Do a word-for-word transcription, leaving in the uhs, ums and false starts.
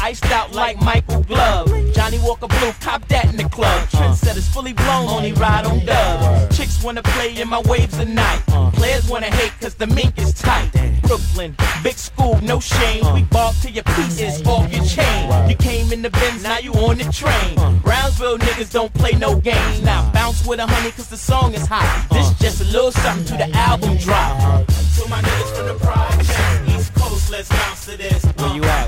iced out like Michael Glove. Johnny Walker Blue, cop that in the club. Trendsetters fully blown, only ride on dubs. Chicks wanna play in my waves at night. Players wanna hate cause the mink is tight. Brooklyn, big school, no shame. We ball to your pieces, off your chain. You came in the Benz, now you on the train. Brownsville niggas don't play no games. Now bounce with a honey cause the song is hot. This just a little something to the album drop. To my niggas from the project, East Coast, let's bounce to this. Where you at?